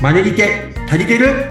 マネリテ足りてる？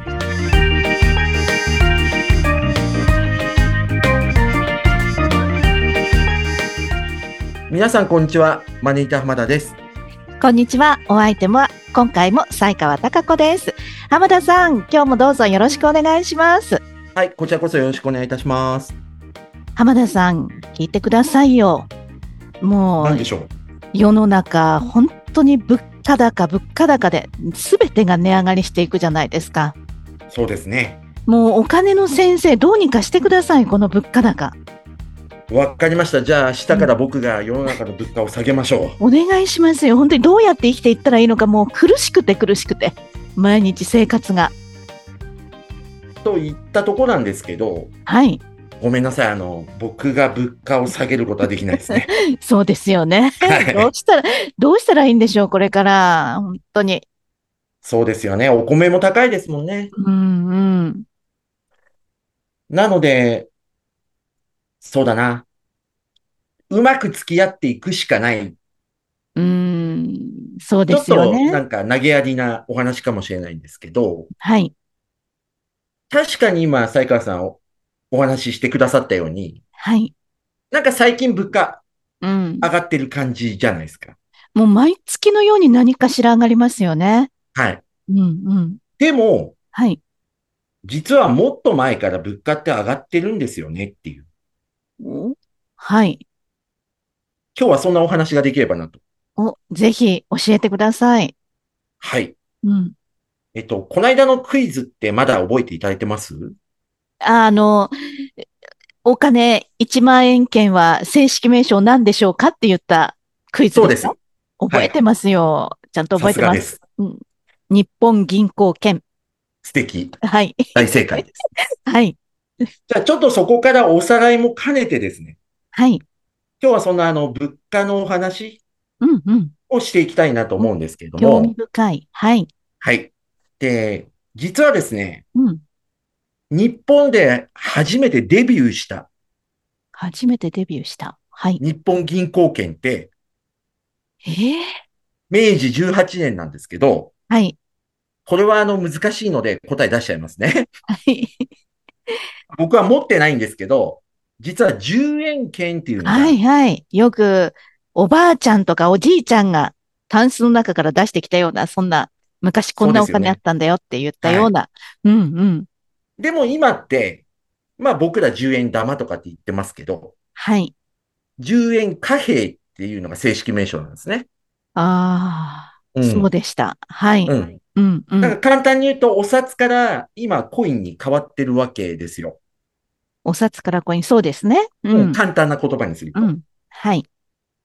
皆さんこんにちは。マネリテ浜田です。 こんにちは。お相手は今回も西川貴子です。浜田さん、今日もどうぞよろしくお願いします。 はい、こちらこそよろしくお願いいたします。 浜田さん、聞いてくださいよ。もう何でしょう？ 世の中本当に物価高で全てが値上がりしていくじゃないですか。 そうですね。 もうお金の先生どうにかしてください、この物価高。 わかりました。じゃあ下から僕が世の中の物価を下げましょう。 お願いしますよ。本当にどうやって生きていったらいいのか、もう苦しくて毎日生活が。 と言ったとこなんですけど、 はい。 ごめんなさい。僕が物価を下げることはできないですね。 そうですよね。 はい。 どうしたらいいんでしょう、これから。本当に。 そうですよね。お米も高いですもんね。 うんうん。 なので、そうだな。うまく付き合っていくしかない。 そうでちょっとなすよね。 んか投げやりなお話かもしれないんですけど、 はい。 確かに今、西川さんお話ししてくださったように、 はい。 なんか最近物価うん。 上がってる感じじゃないですか。 もう毎月のように何かしら上がりますよね。 はい。 うんうん。 でも、 はい。 実はもっと前から物価って上がってるんですよねっていう。 はい。 今日はそんなお話ができればなと。 ぜひ教えてください。 はい。 うん。 この間のクイズってまだ覚えていただいてます？ あの、お金1万円券は正式名称何でしょうかって言ったクイズですか？ そうです。はい。 覚えてますよ。ちゃんとさ覚えてます。 すがです。 うん。日本銀行券。 素敵。 はい。 大正解です。 はい。 じゃあちょっとそこからおさらいも兼ねてですね。 はい。 今日はそんな物価のお話うんうん。 をしていきたいなと思うんですけれど興味も、 深い。はい。 はい。で、実はですね、 うん。 日本で初めてデビューした初めてデビューした。はい。 日本銀行券って、 ええ、 明治18年なんですけど、 はい。 これは難しいので答え出しちゃいますね。 はい。 僕は持ってないんですけど、実は10円券っていうのはいが、 はい。よく、おばあちゃんとかおじいちゃんがタンスの中から出してきたような、そんな、昔こんなお金あっそうですよね。 たんだよって言ったはい。 ような。うんうん。 でも今って、まあ僕ら10円玉とかって言ってますけど、 はい。 10円貨幣っていうのが正式名称なんですね。 ああ、そううん。 でした。はい。 うん。 うんうん。 だから簡単に言うと、お札から今コインに変わってるわけですよ。 お札からコイン、そうですね。ううん。 ん。 簡単な言葉にすると。 うん。はい。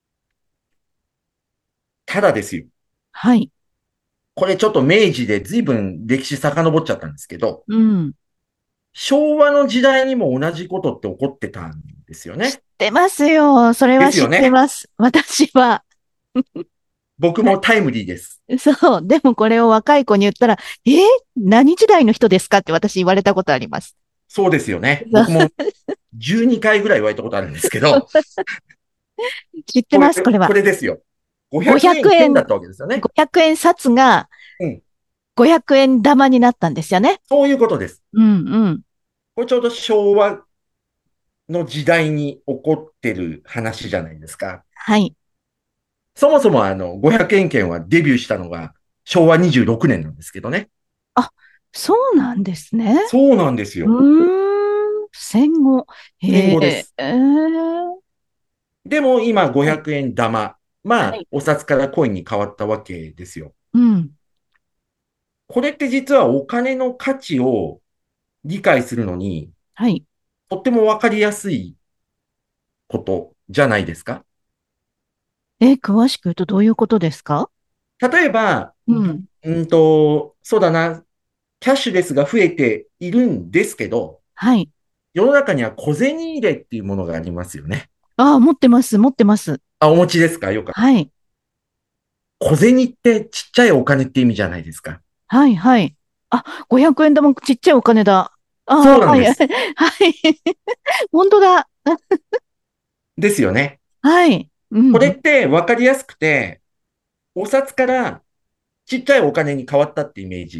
ただですよ。 はい。 これちょっと明治で随分歴史遡っちゃったんですけど、 うん。 昭和の時代にも同じことって起こってたんですよ知っね。 てますよ。それでは知ってすよね。 ます。私は。 僕もタイムリーです。 そう。でもこれを若い子に言ったら、何時代の人ですかって私言われたことあります。 そうですよね。僕そも12回ぐらい言われたことあるんですけど、 う知ってます、これは。 これですよ。500 500円、 円券だったわけですよね。 500円札がうん。 500円玉になったんですよね。 そういうことです。 うんうん。 これちょうど昭和の時代に起こってる話じゃないですか。 はい。 そもそも500円券はデビューしたのが昭和26年なんですけどね。 あ、そうなんですね。 そうなんですよ。 戦後。へえ、 戦後です。 はでも今い。 500円玉。まあ、 はい。 お札からコインに変わったわけですよ。 うん。 これって実はお金の価値を理解するのに、 はい。 とってもわかりやすいことじゃないですか。 詳しく言うとどういうことですか？ 例えば、 うん。 そうだな、キャッシュレスが増えているんですけど、 はい。 世の中には小銭入れっていうものがありますよね。 ああ、持ってます、持ってます。 あ、お持ちですか？よかった。 はい。 小銭ってちっちゃいお金って意味じゃないですか。 はい、はい。あ、500円玉ちっちゃいお金だ。ああ、はい、はい。 そうなんです。 本当だ。 ですよね。 はい。うこれっん。 てわかりやすくて、お札からちっちゃいお金に変わったってイメージ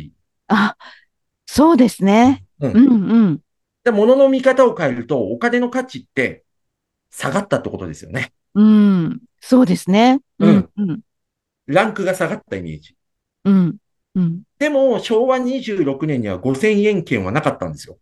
あ、そうですね。ううん。 んうん。 で、物の見方を変えると、お金の価値って下がったってことですよね。 うん。そうですね。うんうん。 うん。 ランクが下がったイメージ。 うん。うん。 でも、昭和26年には5000円券はなかったんですよ。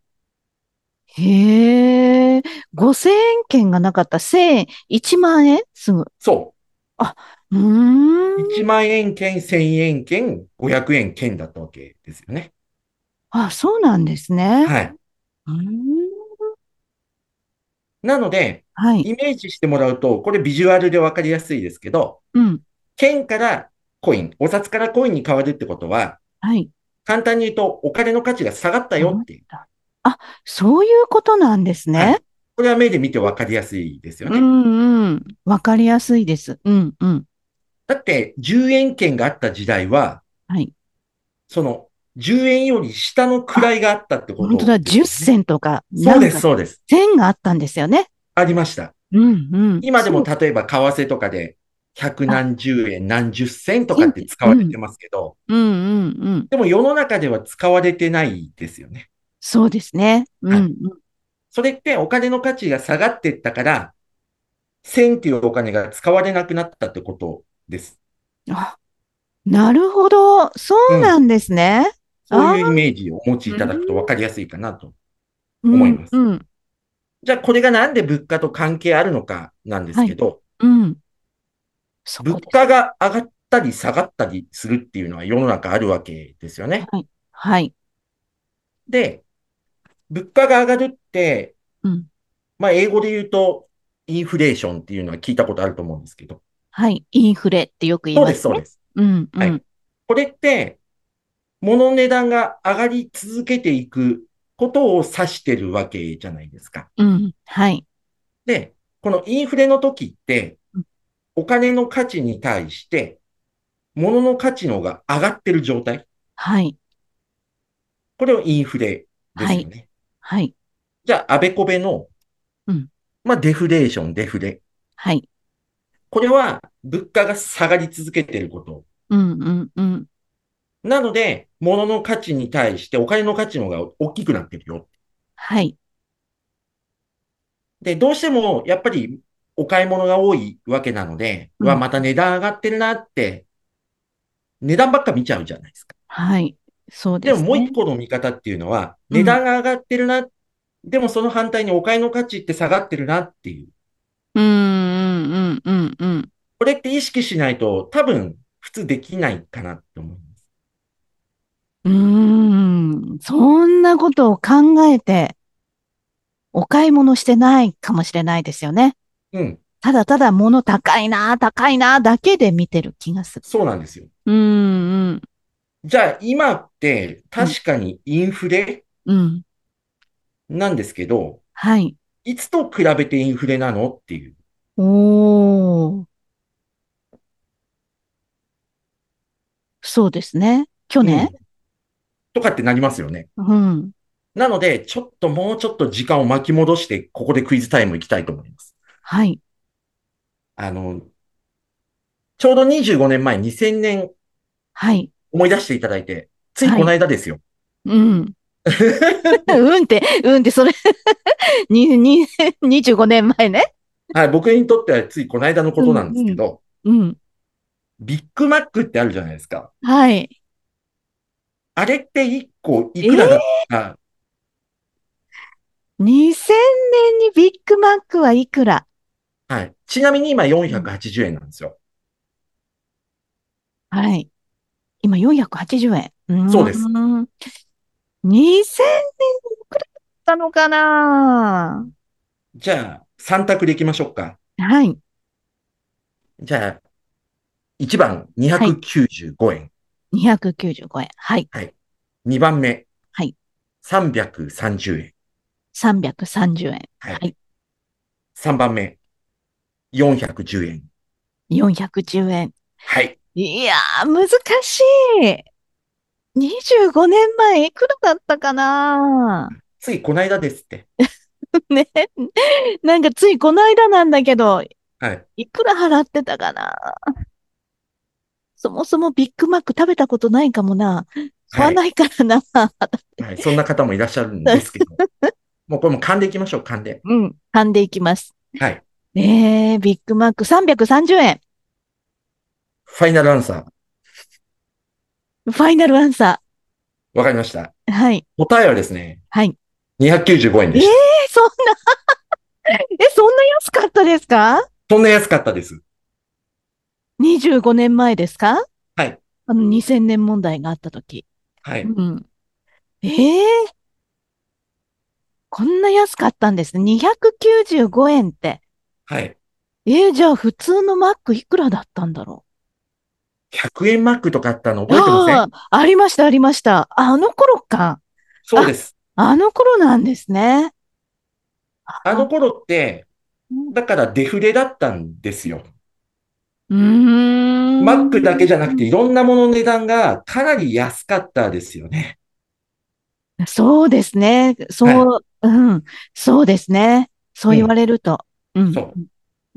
へえ、5000円券がなかった。1000円、1万円すぐ。 そあ、うーう。 ん。 1万円券、1000円券、500円券だったわけですよね。 あ、そうなんですね。 はい。 うーん。 なので、 はい。 イメージしてもらうと、これビジュアルでわかりやすいですけど、 うん。 券からコイン、お札からコインに変わるってことは、 はい。 簡単に言うとお金の価値が下がったあっよっていう。 た。あ、そういうことなんですね。 はい。これは目で見てわかりやすいですようね。 んうん。わかりやすいです。うんうん。 だって、10円券があった時代は、 はい。 その、10円より下のあ、 位があったってこと本当だ。10 ですよね。 銭とか、 そうです、 なんか、 そうです。 銭があったんですよね。 ありました。 うんうん。 今でもそう。 例えば為替とかで、百あ、 何十円、何十銭とかって銭って、うん。 使われてますけど、 うんうんうん。 でも世の中では使われてないですよね。 そうですね。うはい。 んうん。 それってお金の価値が下がっていったから、1000っていうお金が使われなくなったってことです。 あ、なるほど。そうなうん。 んですね。ああ、 そういうイメージをお持ちいうん、 ただくと分かりやすいかなとうん、 思います。 うん。 じゃあ、これがなんで物価と関係あるのかなんですはい。 けど、 うん。そこです。 物価が上がったり下がったりするっていうのは世の中あるわけですよね。 はい。はい。 で、物価が上がるって、 うん。 まあ、英語で言うと、インフレーションっていうのは聞いたことあると思うんですけど。 はい。インフレってよく言いそうです、 ますね。 そうです。 うん、うはい。 ん。 これって、物の値段が上がり続けていくことを指してるわけじゃないですか。 うん。はい。 で、このインフレの時って、 うん、 お金の価値に対して、物の価値の方が上がってる状態。 はい。 これをインフレではい。 すよね。 はい。 じゃあ、あべこべの、 うん。 まあ、デフレーション、デフレ。 はい。 これは物価が下がり続けていること。 うん、うん、うん。 なので、物の価値に対してお金の価値の方が大きくなってるよ。 はい。 で、どうしてもやっぱりお買い物が多いわけなので、 うん。 また値段上がってるなって、値段ばっか見ちゃうじゃないですか。 はい。そうでももう一ですね。 個の見方っていうのは、値うん。 段が上がってるな。でもその反対にお買いの価値って下がってるなっていう。 うん、うん、うん、うん。 これって意識しないと多分普通できないかなって思います。 うーん。そんなことを考えて、お買い物してないかもしれないですよね。 うん。 ただただ物高いな、高いな、だけで見てる気がする。 そうなんですよ。 うーん、うん、 じゃあ今ってうん、 確かにインフレうん。 なんですけど、 はい。 いつと比べてインフレなのっていう。 おー、そうですね。去年。 うん。とかってなりますよね。 うん。 なので、もうちょっと時間を巻き戻して、ここでクイズタイム行きたいと思います。 はい。 あの、ちょうど25年前、2000年はい。 思い出していただいて、ついこのはい。 間ですよ。 うん。うんって、それ25年前ね。 はい、僕にとってはついこの間のこうん、 となんですうん、 けど、 うん。 ビッグマックってあるじゃないですか。 はい。 あれって1個いえー、 くらだった？ 2000年にビッグマックはいくら？ はい。ちなみに今うん、 480円なんですよ。 はい。今480円。うーそうです。 ん。2000年いくらだったのかな？ じゃあ、3択でいきましょうか。 はい。 じゃあ、1番はい。 295円。 295円。はい。 はい。2番目はい。 330円。 330円。 はい。 はい。 3番目410円。 410円。 はい。 いやー、難しい。25年前いくらだったかな？ ついこの間ですって。 ね。なんかついこの間なんだけど、 はい。 いくら払ってたかな？そもそもビッグマック食べたことないかもな。 買わはい。 ないからな。 はい。そんな方もいらっしゃるんですけど。もうこれも勘でいきましょう、勘で。 うん。噛んでいきます。 はい。 ビッグマック330円。 ファイナルアンサー。 ファイナルアンサわかりました。 ー。はい。 答えはですね、 はい。 295円えー、 でした。 そんな、そんな安かったですか？ そんな安かったです。 25 年前ですか？ はい。 2000年問題があった時。 はい。 うん。えー、こんな安かったんですね。295円って。 はい。 じゃあ普通のマックいくらだったんだろ 100円マックとかあったのう。 覚えてません？ ありました、ありました。あの頃か。あ、 そうです。 あの頃なんですね。あ、 あの頃って、だからデフレだったんですよ。 うーマックだけじゃなくてん。 いろんなものの値段がかなり安かったですよね。 そうですね。 はい。 うん。そうですね。そう言わうん。 れると。うん。 そう。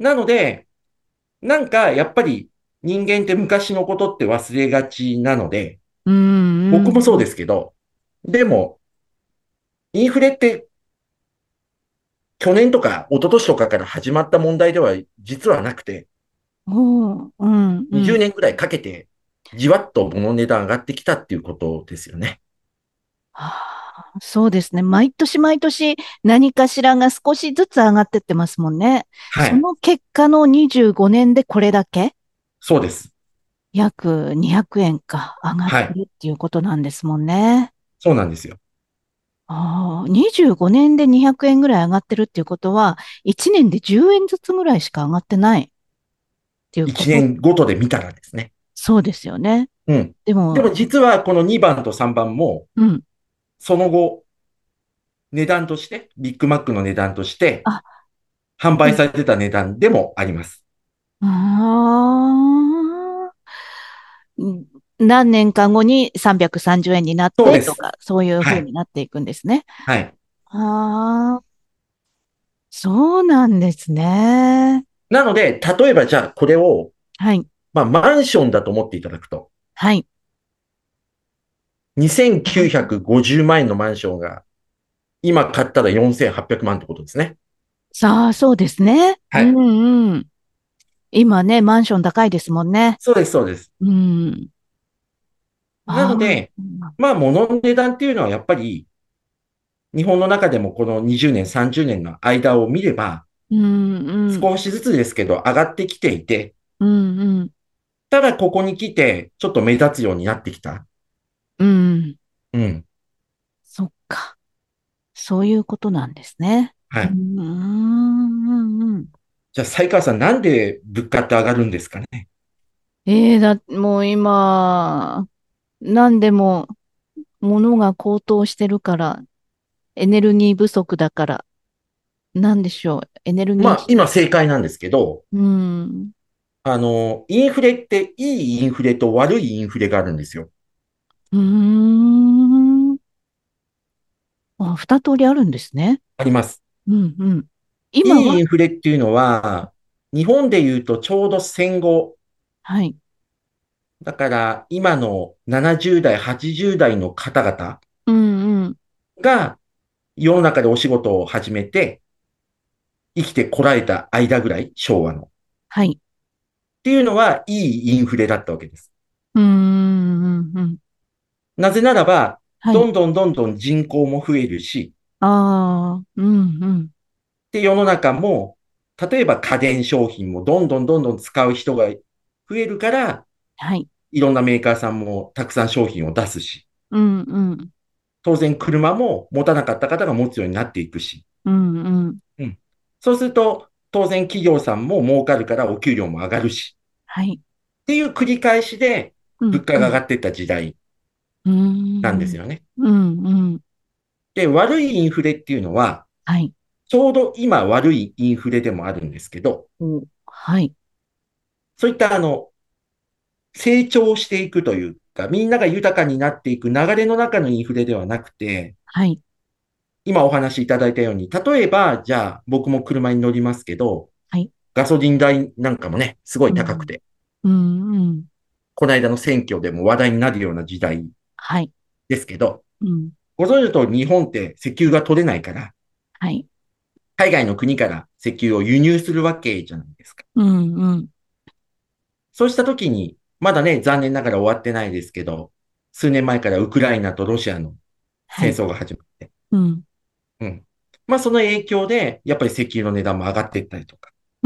なので、なんかやっぱり人間って昔のことって忘れがちなので、 うん、うん。 僕もそうですけど、でも、インフレって去年とか一昨年とかから始まった問題では実はなくて、 うん、う 20 ん。 年くらいかけてじわっと物の値段上がってきたっていうことですよね。 そうですね。毎年毎年何かしらが少しずつ上がってってますもんね。 はい。 その結果の25年でこれだけそうです。 約200円か上がっはい。 てるっていうことなんですもんね。 そうなんですよ。 25年で200円ぐらい上がってるっていうことは、1年で10円ずつぐらいしか上がってないっていうこ 1 と。 年ごとで見たらですね。 そうですよね。 うん。 でも、 でも実はこの2番と3番も、 うん。 その後、値段として、ビッグマックの値段として、 あ、 販売うん。 されてた値段でもあります。 あうん何年か後に330円になっそうです。 てとか、そういう風はい。 になっていくんですね。 はい。 ああ、そうなんですね。 なので、例えばじゃあこれを、 はい、 まあマンションだと思っていただくと、 はい。 2950万円のマンションが、今買ったら4800万ってことですね。 さあ、そうですね。うはい。 んうん。今ね、マンション高いですもんね。 そうです、そうです。 うん。 なああ、 ので、まあ物の値段っていうのはやっぱり、日本の中でもこの20年、30年の間を見れば、 うんうん、 少しずつですけど上がってきていて、 うんうん、 ただここに来て、ちょっと目立つようになってきた。 うん。 うん。 そっか。そういうことなんですね。 はい。 うん、うん、うん。 じゃあ、才川さん、なんで物価って上がるんですかね？ もう今、何でも物が高騰してるから、エネルギー不足だから、なんでしょう。エネルギまあ、 ー、 今正解なんですけど、 うん、 インフレっていいインフレと悪いインフレがあるんですよ。 うーん。二通りあるんですね。 あります。 うん、うん。今は、 いいインフレっていうのは、日本で言うとちょうど戦後、 はい。 だから今の70代、80代の方々 うん、うん。 が世の中でお仕事を始めて生きてこられた間ぐらい、昭和の。っはい。 ていうのは、いいインフレだったわけです。 うーん、うん、うん。 なぜならば、 はい。 どんどんどんどん人口も増えるし、 ああ、うん、うん。 で、世の中も、例えば家電商品もどんどんどんどん使う人が増えるから、 はい。 いろんなメーカーさんもたくさん商品を出すし、 うん、うん。 当然車も持たなかった方が持つようになっていくし、 うん、うん。 うん。そうすると、当然企業さんも儲かるからお給料も上がるし、 はい。 っていう繰り返しでうん、 物価うん。 が上がっていった時代うーなんですん。 よね。 うん、うん。 で、悪いインフレっていうのは、 はい。 ちょうど今悪いインフレでもあるんですけど、 はい。 そういった成長していくというか、みんなが豊かになっていく流れの中のインフレではなくて、 はい。 今お話しいただいたように、例えば、じゃあ僕も車に乗りますけど、 はい。 ガソリン代なんかもね、すごい高くうん。 て、 うん、うん。 この間の選挙でも話題になるような時代はい。 ですけど、 うん。 ご存知の通り日本って石油が取れないから、 はい。 海外の国から石油を輸入するわけじゃないですか。 うん、うん。 そうしたときに、まだね、残念ながら終わってないですけど、数年前からウクライナとロシアのはい。 戦争が始まって、 うん。 うん。まあその影響で、やっぱり石油の値段も上がっていったりとか。 うん。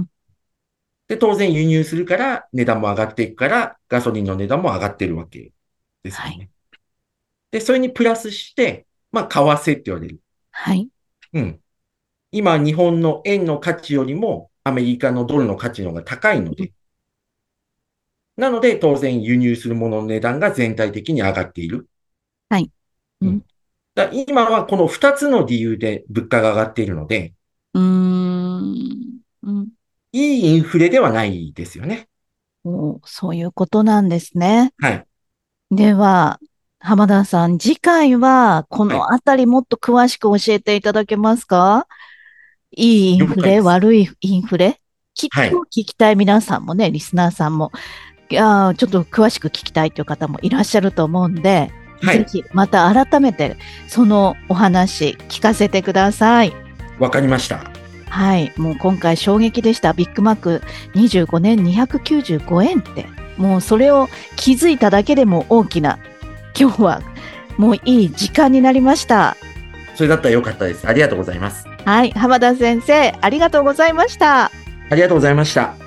で、当然輸入するから値段も上がっていくから、ガソリンの値段も上がってるわけですはい。 よね。で、それにプラスして、まあ為替って言われる。 はい。 うん。今、日本の円の価値よりもアメリカのドルの価値の方が高いのうん。 で、なので当然輸入するものの値段が全体的に上がっている。 はい。うん。 うん。今はこの2つの理由で物価が上がっているので、 うーん。うん。 いいインフレではないですよね。 そういうことなんですね。 はい。 では、浜田さん、次回はこはい。 のあたりもっと詳しく教えていただけますか？いいイン了フレ、 解です。 悪いインフレ、今はい。 日聞きたい皆さんもね、リスナーさんも、いやー、ちょっと詳しく聞きたいという方もいらっしゃると思うんで、 はい。 ぜひまた改めてそのお話聞かせてください。 わかりました。 はい。もう今回衝撃でした。ビッグマック25年295円って。もうそれを気づいただけでも大きな、今日はもういい時間になりました。 それだったらよかったです。ありがとうございます。 はい。浜田先生、ありがとうございました。 ありがとうございました。